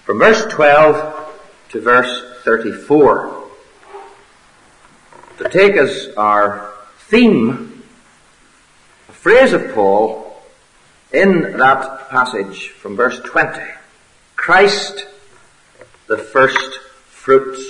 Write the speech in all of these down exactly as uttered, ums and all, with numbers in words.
from verse twelve to verse thirty-four. To take as our theme a phrase of Paul in that passage from verse twenty. Christ, the first fruits.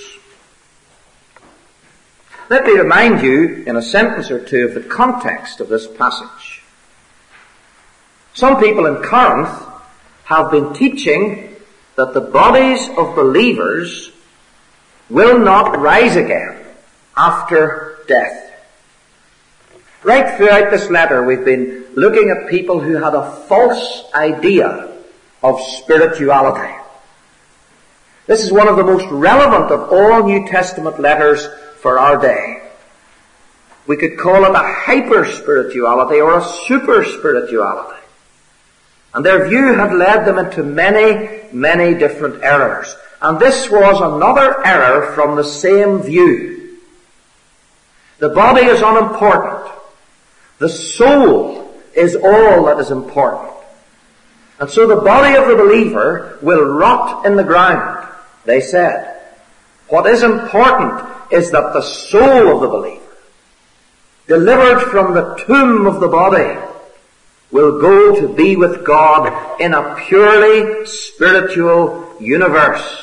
Let me remind you in a sentence or two of the context of this passage. Some people in Corinth have been teaching that the bodies of believers will not rise again after death. Right throughout this letter we've been looking at people who had a false idea of spirituality. This is one of the most relevant of all New Testament letters for our day. We could call it a hyper-spirituality or a super-spirituality. And their view had led them into many, many different errors. And this was another error from the same view. The body is unimportant. The soul is all that is important. And so the body of the believer will rot in the ground, they said. What is important is that the soul of the believer, delivered from the tomb of the body, will go to be with God in a purely spiritual universe.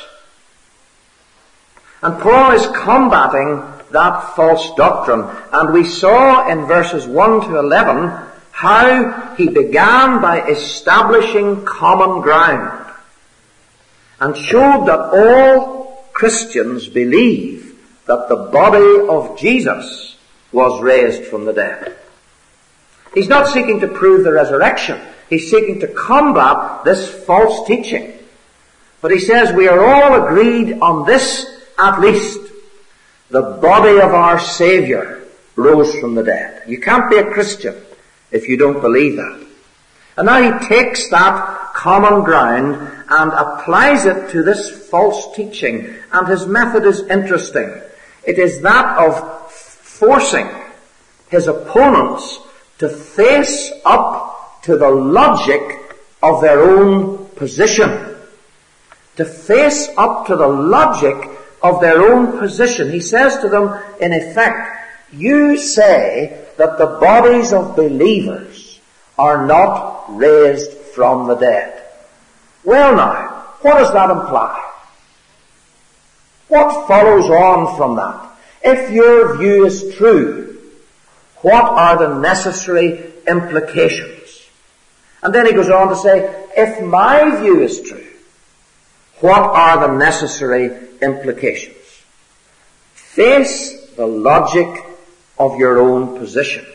And Paul is combating that false doctrine. And we saw in verses one to eleven how he began by establishing common ground and showed that all Christians believe that the body of Jesus was raised from the dead. He's not seeking to prove the resurrection. He's seeking to combat this false teaching. But he says we are all agreed on this at least. The body of our Savior rose from the dead. You can't be a Christian if you don't believe that. And now he takes that common ground and applies it to this false teaching. And his method is interesting. It is that of forcing his opponents to face up to the logic of their own position. To face up to the logic of their own position. He says to them, in effect, you say that the bodies of believers are not raised from the dead. Well now, what does that imply? What follows on from that? If your view is true, what are the necessary implications? And then he goes on to say, if my view is true, what are the necessary implications? Face the logic of your own position.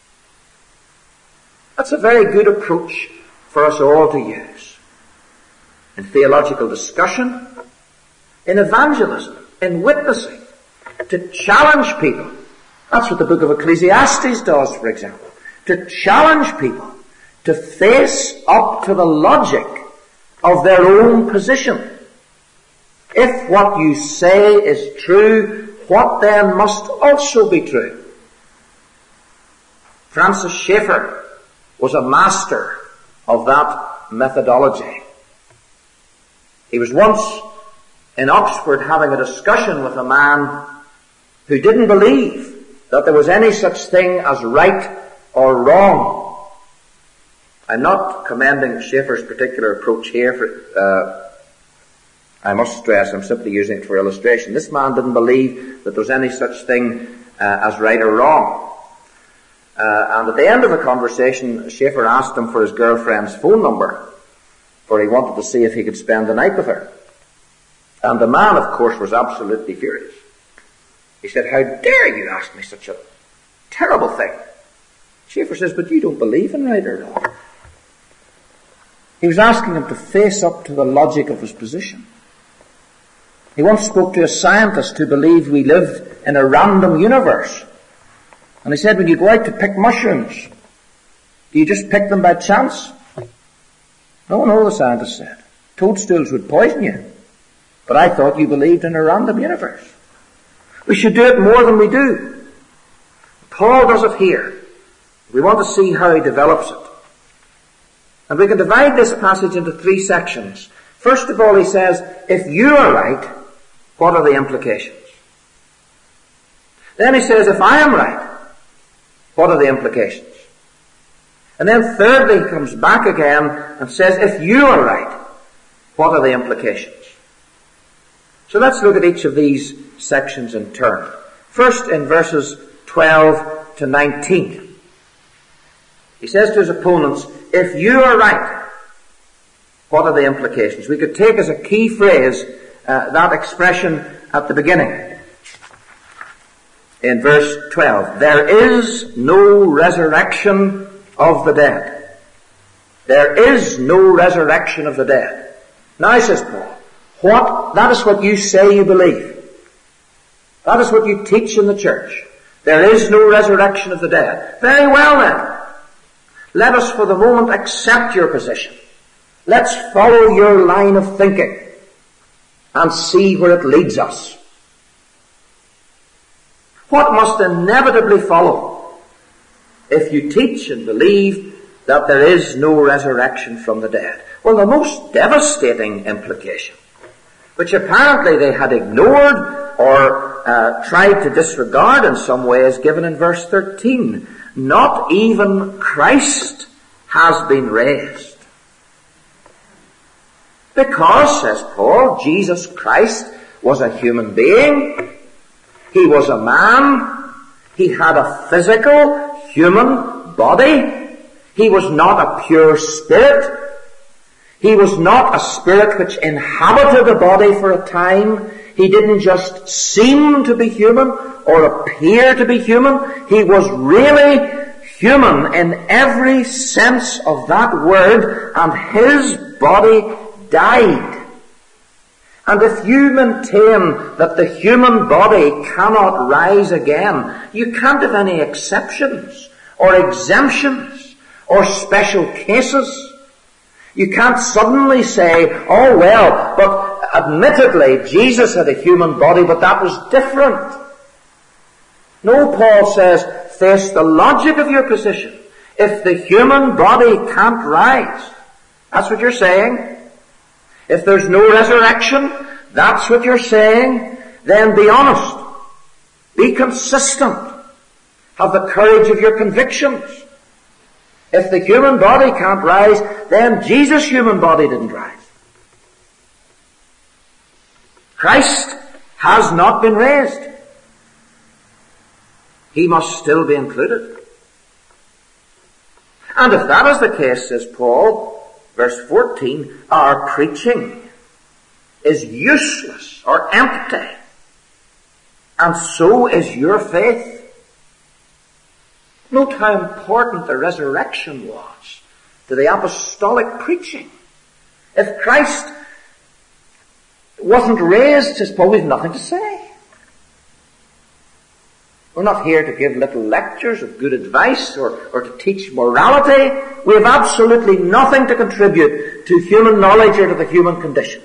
That's a very good approach for us all to use. In theological discussion, in evangelism, in witnessing, to challenge people. That's what the book of Ecclesiastes does, for example. To challenge people to face up to the logic of their own position. If what you say is true, what then must also be true? Francis Schaeffer was a master of that methodology. He was once in Oxford having a discussion with a man who didn't believe that there was any such thing as right or wrong. I'm not commending Schaeffer's particular approach here. For, uh, I must stress, I'm simply using it for illustration. This man didn't believe that there was any such thing uh, as right or wrong. Uh, and at the end of the conversation, Schaeffer asked him for his girlfriend's phone number, for he wanted to see if he could spend the night with her. And the man, of course, was absolutely furious. He said, how dare you ask me such a terrible thing? Schaeffer says, but you don't believe in right or wrong. He was asking him to face up to the logic of his position. He once spoke to a scientist who believed we lived in a random universe. And he said, when you go out to pick mushrooms, do you just pick them by chance? No, no, the scientist said. Toadstools would poison you. But I thought you believed in a random universe. We should do it more than we do. Paul does it here. We want to see how he develops it. And we can divide this passage into three sections. First of all, he says, if you are right, what are the implications? Then he says, if I am right, what are the implications? And then thirdly, he comes back again and says, if you are right, what are the implications? So let's look at each of these sections in turn. First, in verses twelve to nineteen. He says to his opponents, if you are right, what are the implications? We could take as a key phrase uh, that expression at the beginning. In verse twelve, there is no resurrection of the dead. There is no resurrection of the dead. Now, says Paul, what? That is what you say you believe. That is what you teach in the church. There is no resurrection of the dead. Very well then. Let us for the moment accept your position. Let's follow your line of thinking and see where it leads us. What must inevitably follow if you teach and believe that there is no resurrection from the dead? Well, the most devastating implication, which apparently they had ignored or uh, tried to disregard in some way, is given in verse thirteen. Not even Christ has been raised. Because, says Paul, Jesus Christ was a human being. He was a man. He had a physical human body. He was not a pure spirit. He was not a spirit which inhabited a body for a time. He didn't just seem to be human or appear to be human. He was really human in every sense of that word, and his body died. And if you maintain that the human body cannot rise again, you can't have any exceptions or exemptions or special cases. You can't suddenly say, oh well, but admittedly Jesus had a human body, but that was different. No, Paul says, face the logic of your position. If the human body can't rise, that's what you're saying. If there's no resurrection, that's what you're saying, then be honest. Be consistent. Have the courage of your convictions. If the human body can't rise, then Jesus' human body didn't rise. Christ has not been raised. He must still be included. And if that is the case, says Paul, verse fourteen, our preaching is useless or empty, and so is your faith. Note how important the resurrection was to the apostolic preaching. If Christ wasn't raised, says Paul, we've nothing to say. We're not here to give little lectures of good advice or, or to teach morality. We have absolutely nothing to contribute to human knowledge or to the human condition.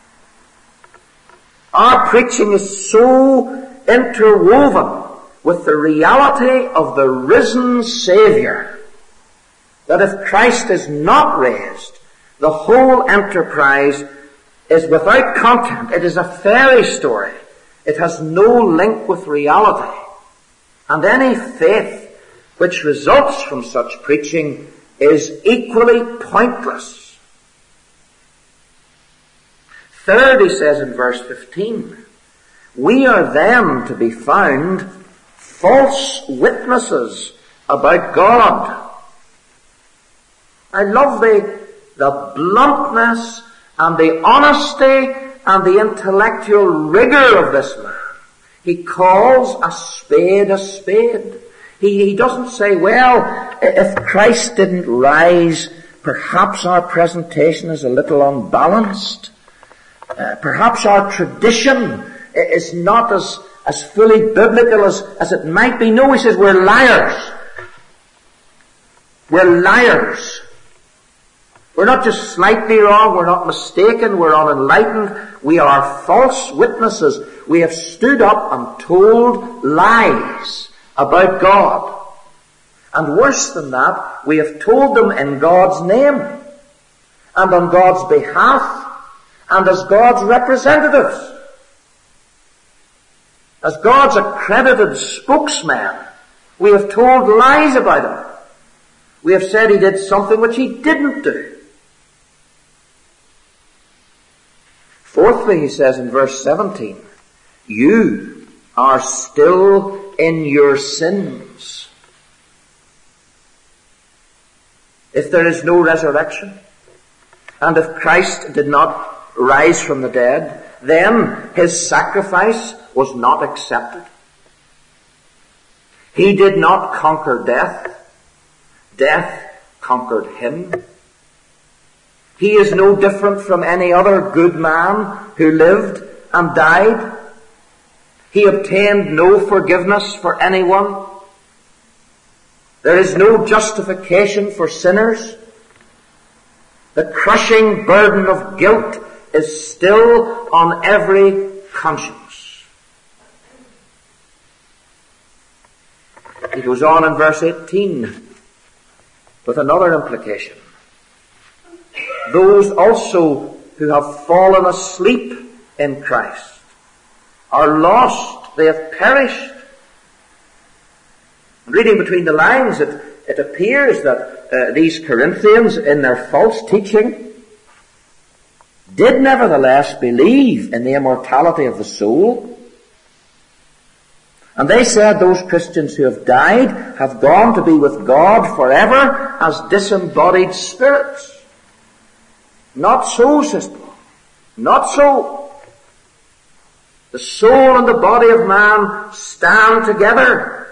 Our preaching is so interwoven with the reality of the risen Savior that if Christ is not raised, the whole enterprise is without content. It is a fairy story. It has no link with reality. And any faith which results from such preaching is equally pointless. Third, he says in verse fifteen, we are then to be found false witnesses about God. I love the, the bluntness and the honesty and the intellectual rigor of this man. He calls a spade a spade. He, he doesn't say, well, if Christ didn't rise, perhaps our presentation is a little unbalanced. Uh, perhaps our tradition is not as, as fully biblical as, as it might be. No, he says, we're liars. We're liars. We're not just slightly wrong, we're not mistaken, we're unenlightened, we are false witnesses. We have stood up and told lies about God. And worse than that, we have told them in God's name and on God's behalf and as God's representatives, as God's accredited spokesmen, we have told lies about him. We have said he did something which he didn't do. Fourthly, he says in verse seventeen, you are still in your sins. If there is no resurrection, and if Christ did not rise from the dead, then his sacrifice was not accepted. He did not conquer death. Death conquered him. He is no different from any other good man who lived and died. He obtained no forgiveness for anyone. There is no justification for sinners. The crushing burden of guilt is still on every conscience. He goes on in verse eighteen with another implication. Those also who have fallen asleep in Christ are lost. They have perished. Reading between the lines, it, it appears that uh, these Corinthians, in their false teaching, did nevertheless believe in the immortality of the soul. And they said those Christians who have died have gone to be with God forever as disembodied spirits. Not so, says Paul. Not so. The soul and the body of man stand together.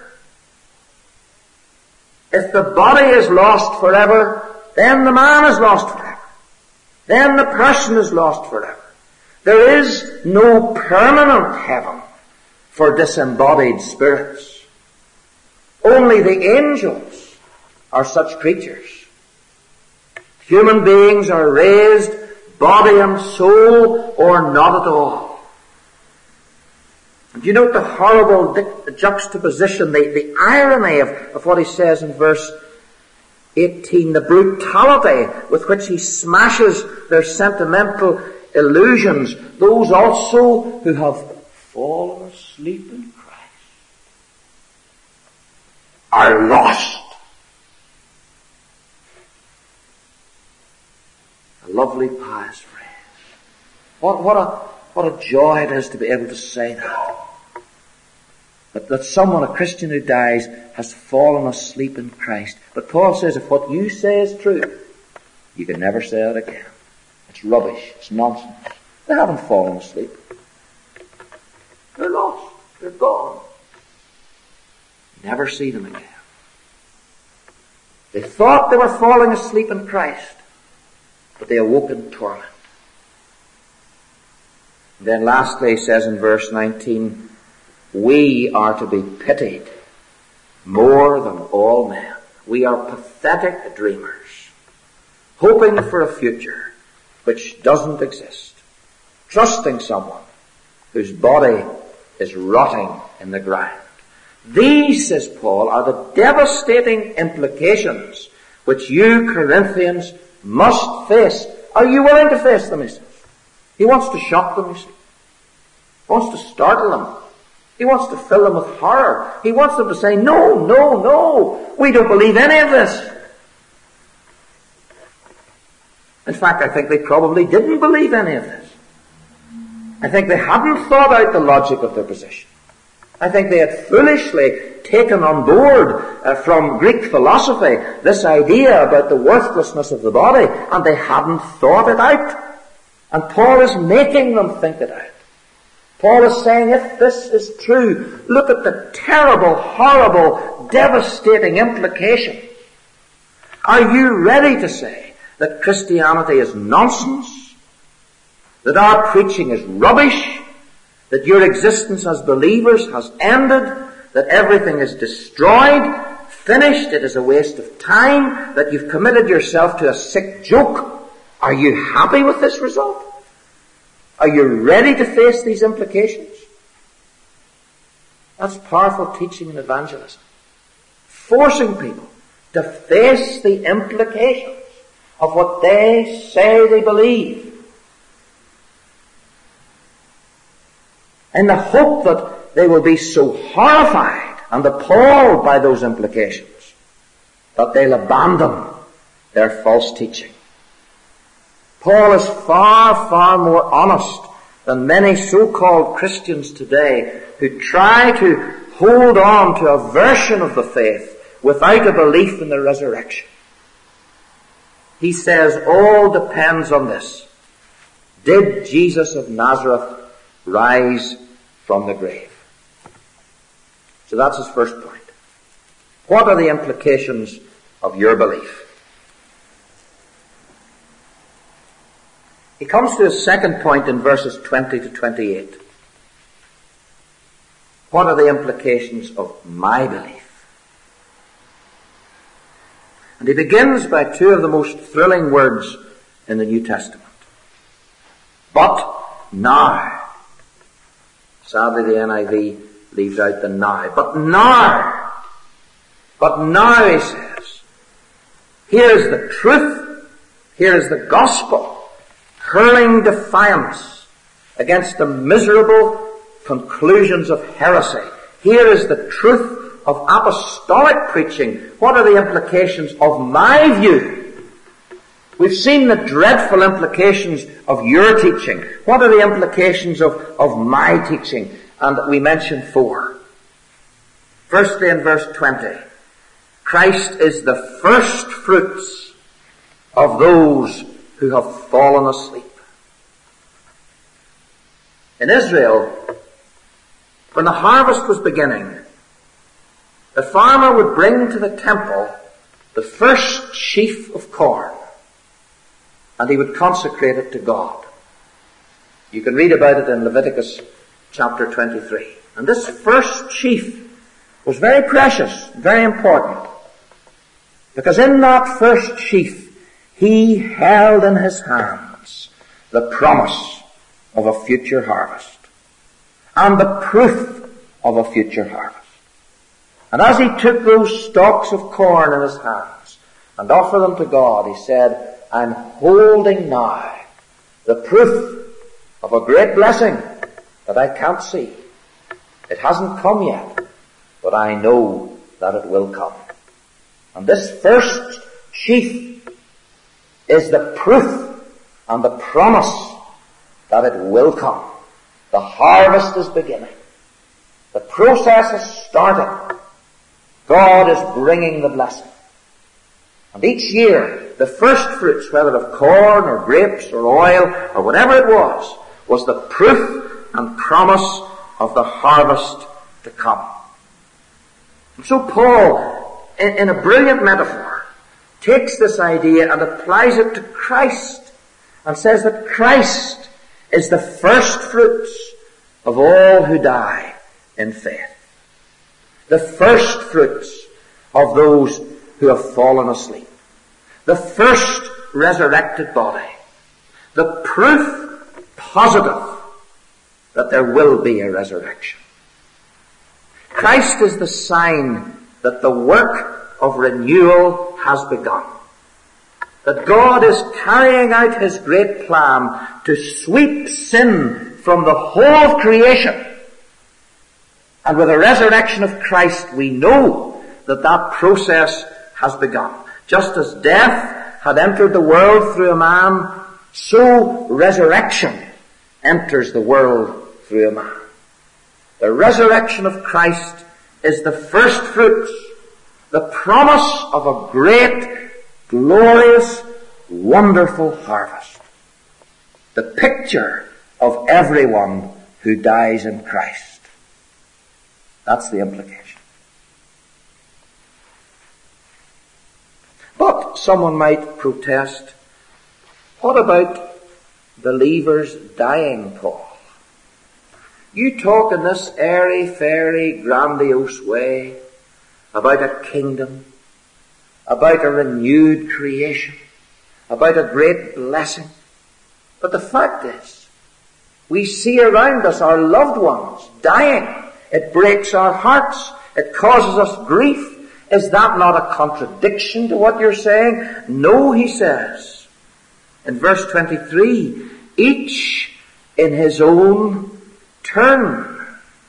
If the body is lost forever, then the man is lost forever. Then the person is lost forever. There is no permanent heaven for disembodied spirits. Only the angels are such creatures. Human beings are raised, body and soul, or not at all. And you note the horrible di- juxtaposition, the, the irony of, of what he says in verse eighteen, the brutality with which he smashes their sentimental illusions. Those also who have fallen asleep in Christ are lost. A lovely pious phrase. What, what a, what a joy it is to be able to say that. That, that someone, a Christian who dies, has fallen asleep in Christ. But Paul says if what you say is true, you can never say it again. It's rubbish. It's nonsense. They haven't fallen asleep. They're lost. They're gone. Never see them again. They thought they were falling asleep in Christ, but they awoke in torment. And then lastly, he says in verse nineteen, we are to be pitied more than all men. We are pathetic dreamers, hoping for a future which doesn't exist, trusting someone whose body is rotting in the ground. These, says Paul, are the devastating implications which you Corinthians must face. Are you willing to face them, he says? He wants to shock them, you see. He wants to startle them. He wants to fill them with horror. He wants them to say, no, no, no, we don't believe any of this. In fact, I think they probably didn't believe any of this. I think they hadn't thought out the logic of their position. I think they had foolishly taken on board uh, from Greek philosophy this idea about the worthlessness of the body, and they hadn't thought it out. And Paul is making them think it out. Paul is saying, if this is true, look at the terrible, horrible, devastating implications. Are you ready to say that Christianity is nonsense? That our preaching is rubbish? That your existence as believers has ended? That everything is destroyed, finished, it is a waste of time? That you've committed yourself to a sick joke? Are you happy with this result? Are you ready to face these implications? That's powerful teaching and evangelism. Forcing people to face the implications of what they say they believe. in the hope that they will be so horrified and appalled by those implications that they'll abandon their false teaching. Paul is far, far more honest than many so-called Christians today who try to hold on to a version of the faith without a belief in the resurrection. He says all depends on this. Did Jesus of Nazareth rise from the grave? So that's his first point. What are the implications of your belief? He comes to his second point in verses twenty to twenty-eight. What are the implications of my belief? And he begins by two of the most thrilling words in the New Testament. But now. Sadly, the N I V leaves out the now. But now. But now, he says, here is the truth. Here is the gospel. Hurling defiance against the miserable conclusions of heresy. Here is the truth of apostolic preaching. What are the implications of my view? We've seen the dreadful implications of your teaching. What are the implications of, of my teaching? And we mentioned four. Firstly, in verse twenty, Christ is the first fruits of those who have fallen asleep. In Israel, when the harvest was beginning, the farmer would bring to the temple the first sheaf of corn, and he would consecrate it to God. You can read about it in Leviticus chapter twenty-three. And this first sheaf was very precious, very important, because in that first sheaf he held in his hands the promise of a future harvest and the proof of a future harvest. And as he took those stalks of corn in his hands and offered them to God, he said, I'm holding now the proof of a great blessing that I can't see. It hasn't come yet, but I know that it will come. And this first sheaf is the proof and the promise that it will come. The harvest is beginning. The process is starting. God is bringing the blessing. And each year, the first fruits, whether of corn or grapes or oil or whatever it was, was the proof and promise of the harvest to come. And so Paul, in, in a brilliant metaphor, takes this idea and applies it to Christ and says that Christ is the first fruits of all who die in faith. The first fruits of those who have fallen asleep. The first resurrected body. The proof positive that there will be a resurrection. Christ is the sign that the work of renewal has begun. That God is carrying out his great plan to sweep sin from the whole of creation. And with the resurrection of Christ, we know that that process has begun. Just as death had entered the world through a man, so resurrection enters the world through a man. The resurrection of Christ is the first fruits, the promise of a great, glorious, wonderful harvest. The picture of everyone who dies in Christ. That's the implication. But someone might protest, what about believers dying, Paul? You talk in this airy-fairy, grandiose way about a kingdom, about a renewed creation, about a great blessing. But the fact is, we see around us our loved ones dying. It breaks our hearts. It causes us grief. Is that not a contradiction to what you're saying? No, he says. In verse twenty-three, each in his own turn.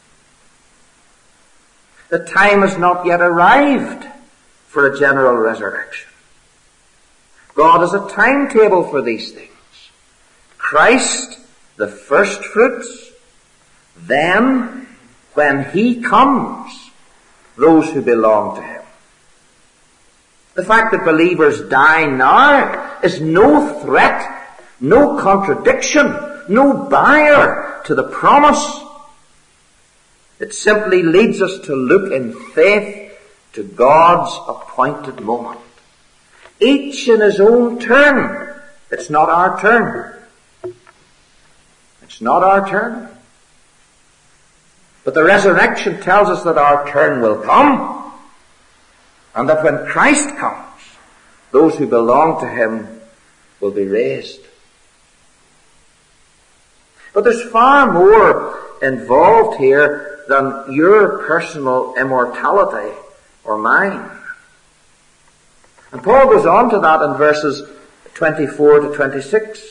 The time has not yet arrived for a general resurrection. God has a timetable for these things. Christ, the first fruits, then, when He comes, those who belong to Him. The fact that believers die now is no threat, no contradiction, no barrier to the promise. It simply leads us to look in faith to God's appointed moment. Each in his own turn. It's not our turn. It's not our turn. But the resurrection tells us that our turn will come. And that when Christ comes, those who belong to Him will be raised. But there's far more involved here than your personal immortality or mine. And Paul goes on to that in verses twenty-four to twenty-six.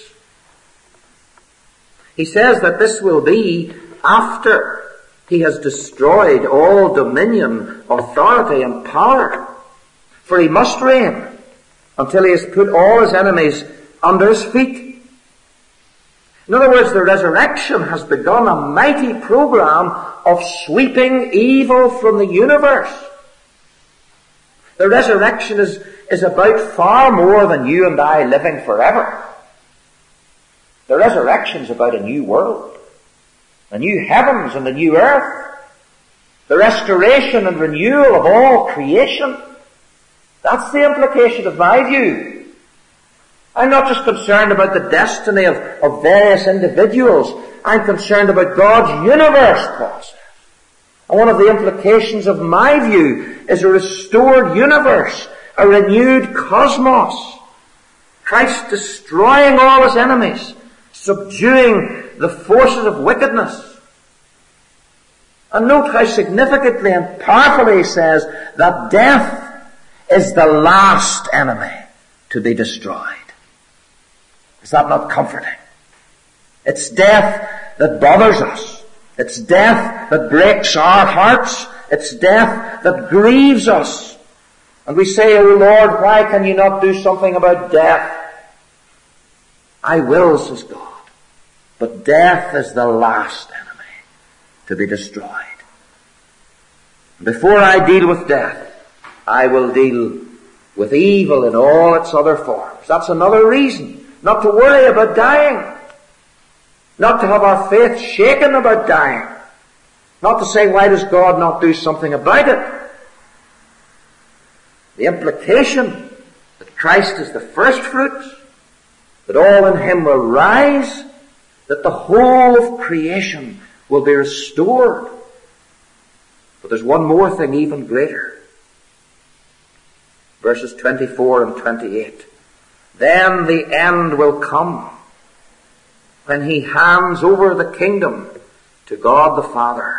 He says that this will be after He has destroyed all dominion, authority, and power. For He must reign until He has put all His enemies under His feet. In other words, the resurrection has begun a mighty program of sweeping evil from the universe. The resurrection is, is about far more than you and I living forever. The resurrection is about a new world, a new heavens and a new earth, the restoration and renewal of all creation. That's the implication of my view. I'm not just concerned about the destiny of, of various individuals. I'm concerned about God's universe, Paul says. And one of the implications of my view is a restored universe, a renewed cosmos. Christ destroying all His enemies, subduing the forces of wickedness. And note how significantly and powerfully he says that death is the last enemy to be destroyed. Is that not comforting? It's death that bothers us. It's death that breaks our hearts. It's death that grieves us. And we say, "Oh Lord, why can you not do something about death?" I will, says God. But death is the last enemy to be destroyed. Before I deal with death, I will deal with evil in all its other forms. That's another reason not to worry about dying. Not to have our faith shaken about dying. Not to say, why does God not do something about it? The implication that Christ is the first fruits, that all in Him will rise, that the whole of creation will be restored. But there's one more thing even greater. Verses twenty-four and twenty-eight. Then the end will come, when He hands over the kingdom to God the Father.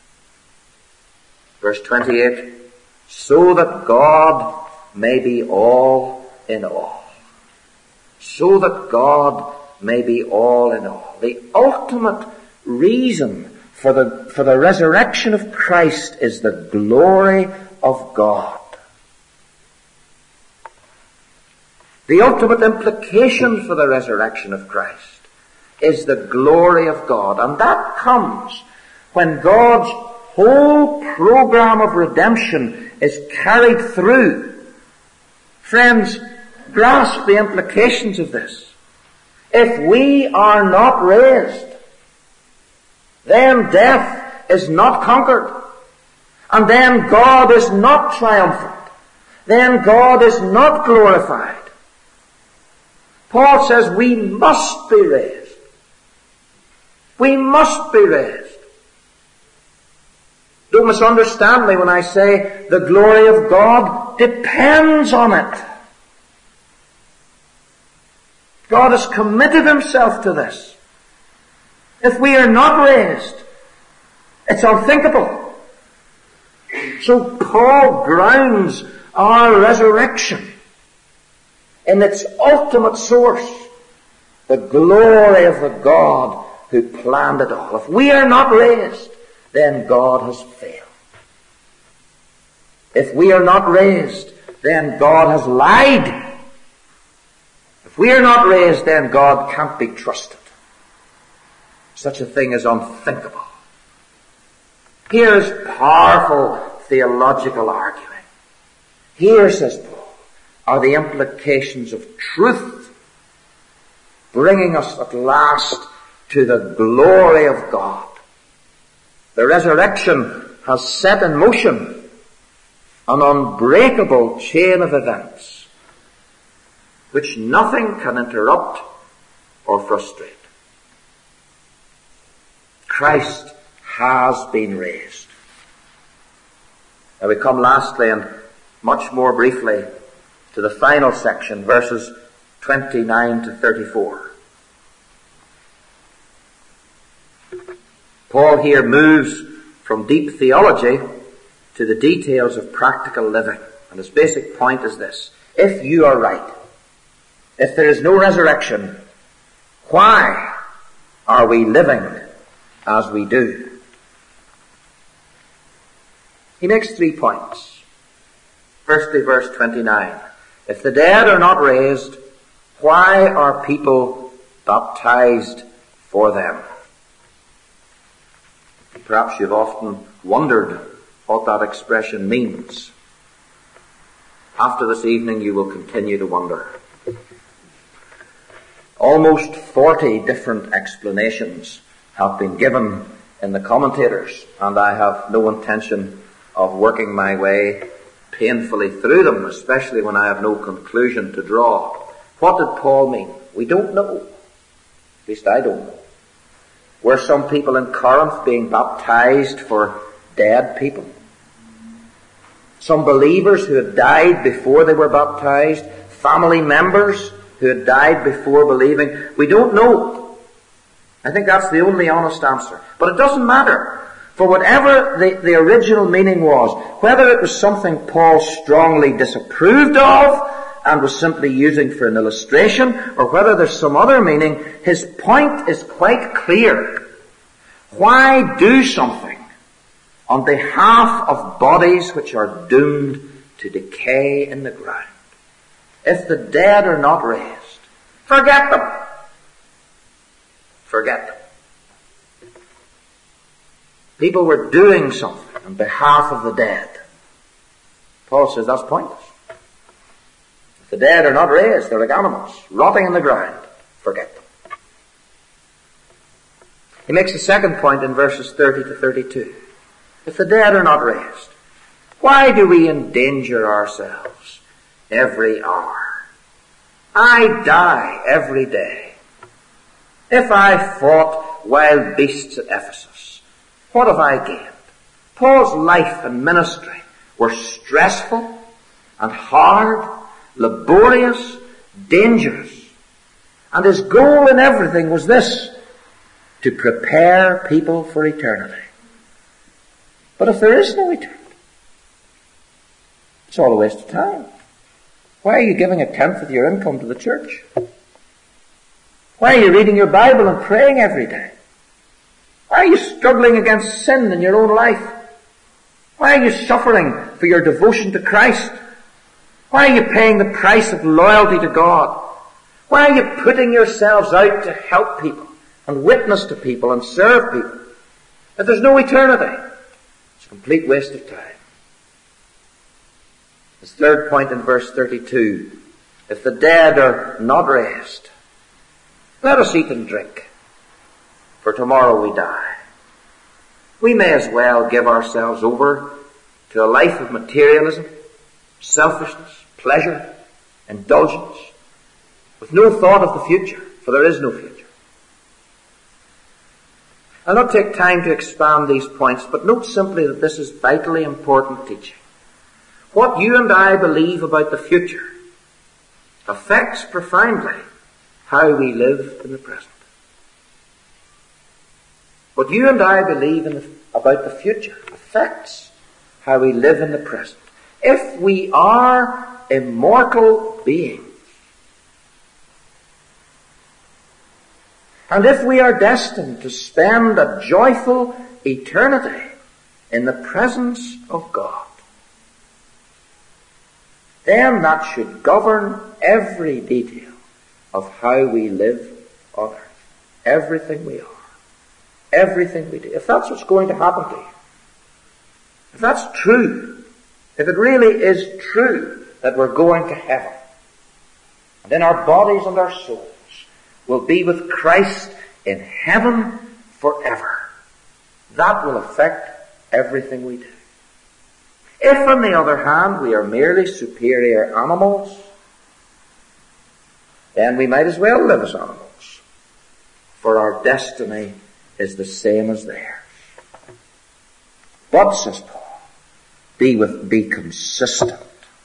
Verse twenty-eight. So that God may be all in all. So that God may be all in all. The ultimate reason for the, for the resurrection of Christ is the glory of God. The ultimate implication for the resurrection of Christ is the glory of God. And that comes when God's whole program of redemption is carried through. Friends, grasp the implications of this. If we are not raised, then death is not conquered. And then God is not triumphant. Then God is not glorified. Paul says we must be raised. We must be raised. Don't misunderstand me when I say the glory of God depends on it. God has committed Himself to this. If we are not raised, it's unthinkable. So Paul grounds our resurrection in its ultimate source, the glory of the God who planned it all. If we are not raised, then God has failed. If we are not raised, then God has lied. If we are not raised, then God can't be trusted. Such a thing is unthinkable. Here's powerful theological arguing. Here, says Paul, are the implications of truth, bringing us at last to the glory of God. The resurrection has set in motion an unbreakable chain of events which nothing can interrupt or frustrate. Christ has been raised. Now we come lastly and much more briefly to the final section, verses twenty-nine to thirty-four. Paul here moves from deep theology to the details of practical living. And his basic point is this: if you are right, if there is no resurrection, why are we living as we do? He makes three points. Firstly, verse twenty-nine. If the dead are not raised, why are people baptized for them? Perhaps you've often wondered what that expression means. After this evening, you will continue to wonder. Almost forty different explanations have been given in the commentators, and I have no intention of working my way painfully through them, especially when I have no conclusion to draw. What did Paul mean? We don't know. At least I don't know. Were some people in Corinth being baptized for dead people? Some believers who had died before they were baptized? Family members who had died before believing? We don't know. I think that's the only honest answer. But it doesn't matter. For whatever the, the original meaning was, whether it was something Paul strongly disapproved of and was simply using for an illustration, or whether there's some other meaning, his point is quite clear. Why do something on behalf of bodies which are doomed to decay in the ground? If the dead are not raised, forget them. Forget them. People were doing something on behalf of the dead. Paul says that's pointless. If the dead are not raised, they're like animals, rotting in the ground. Forget them. He makes a second point in verses thirty to thirty-two. If the dead are not raised, why do we endanger ourselves every hour? I die every day. If I fought wild beasts at Ephesus, what have I gained? Paul's life and ministry were stressful and hard, laborious, dangerous. And his goal in everything was this: to prepare people for eternity. But if there is no eternity, it's all a waste of time. Why are you giving a tenth of your income to the church? Why are you reading your Bible and praying every day? Why are you struggling against sin in your own life? Why are you suffering for your devotion to Christ? Why are you paying the price of loyalty to God? Why are you putting yourselves out to help people and witness to people and serve people? If there's no eternity, it's a complete waste of time. His third point in verse thirty-two, if the dead are not raised, let us eat and drink, for tomorrow we die. We may as well give ourselves over to a life of materialism, selfishness, pleasure, indulgence, with no thought of the future, for there is no future. I'll not take time to expand these points, but note simply that this is vitally important teaching. What you and I believe about the future affects profoundly how we live in the present. What you and I believe in the, about the future affects how we live in the present. If we are immortal beings, And if we are destined to spend a joyful eternity in the presence of God, then that should govern every detail of how we live on earth. Everything we are. Everything we do. If that's what's going to happen to you, if that's true, if it really is true that we're going to heaven, and then our bodies and our souls will be with Christ in heaven forever, that will affect everything we do. If, on the other hand, we are merely superior animals, then we might as well live as animals, for our destiny is the same as theirs. But, says Paul, be with, be consistent.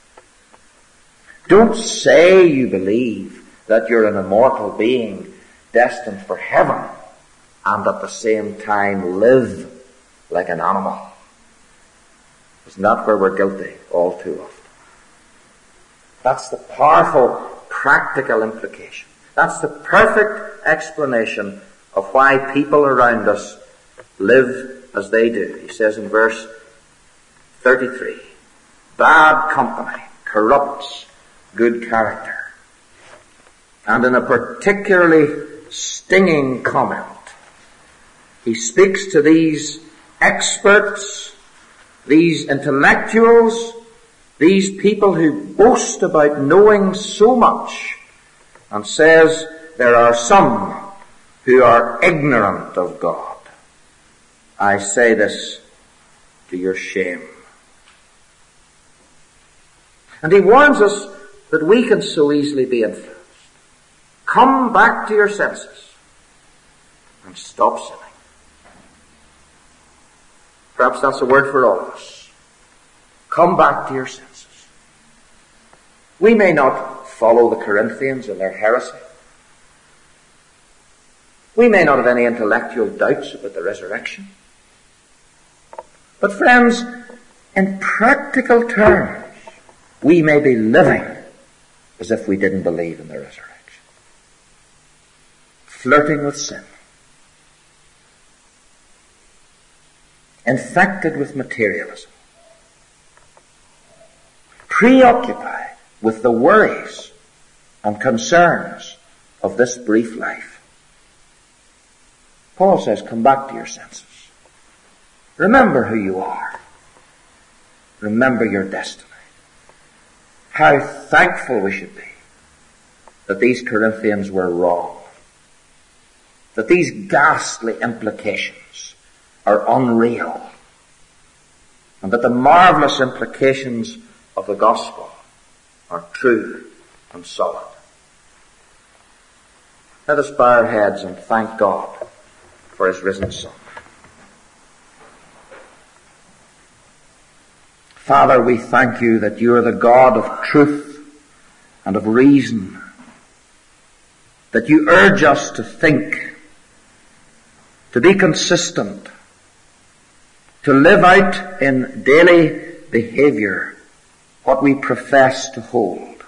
Don't say you believe that you're an immortal being destined for heaven and at the same time live like an animal. Isn't that where we're guilty all too often? That's the powerful practical implication. That's the perfect explanation of why people around us live as they do. He says in verse thirty-three, bad company corrupts good character. And in a particularly stinging comment, he speaks to these experts, these intellectuals, these people who boast about knowing so much, and says there are some who are ignorant of God. I say this to your shame. And he warns us that we can so easily be influenced. Come back to your senses and stop sinning. Perhaps that's a word for all of us. Come back to your senses. We may not follow the Corinthians in their heresy. We may not have any intellectual doubts about the resurrection. But friends, in practical terms, we may be living as if we didn't believe in the resurrection. Flirting with sin. Infected with materialism. Preoccupied with the worries and concerns of this brief life. Paul says, come back to your senses. Remember who you are. Remember your destiny. How thankful we should be that these Corinthians were wrong. That these ghastly implications are unreal. And that the marvelous implications of the gospel are true and solid. Let us bow our heads and thank God for his risen Son. Father, we thank you that you are the God of truth and of reason, that you urge us to think, to be consistent, to live out in daily behavior what we profess to hold.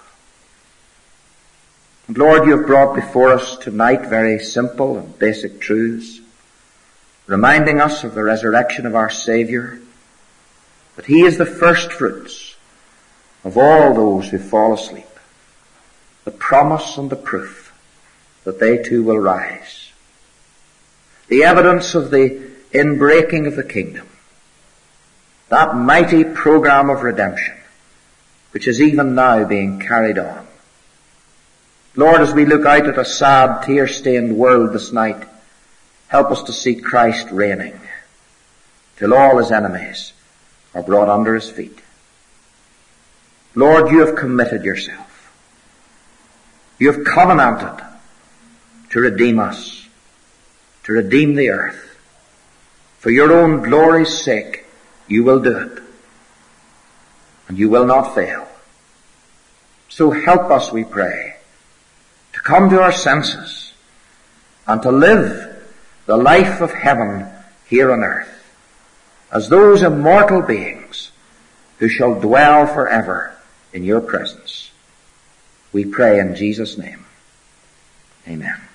And Lord, you have brought before us tonight very simple and basic truths, reminding us of the resurrection of our Savior, that he is the first fruits of all those who fall asleep, the promise and the proof that they too will rise, the evidence of the inbreaking of the kingdom, that mighty program of redemption which is even now being carried on. Lord, as we look out at a sad, tear-stained world this night, help us to see Christ reigning till all his enemies are brought under his feet. Lord, you have committed yourself. You have covenanted to redeem us, to redeem the earth. For your own glory's sake, you will do it. And you will not fail. So help us, we pray, to come to our senses and to live the life of heaven here on earth as those immortal beings who shall dwell forever in your presence. We pray in Jesus' name. Amen.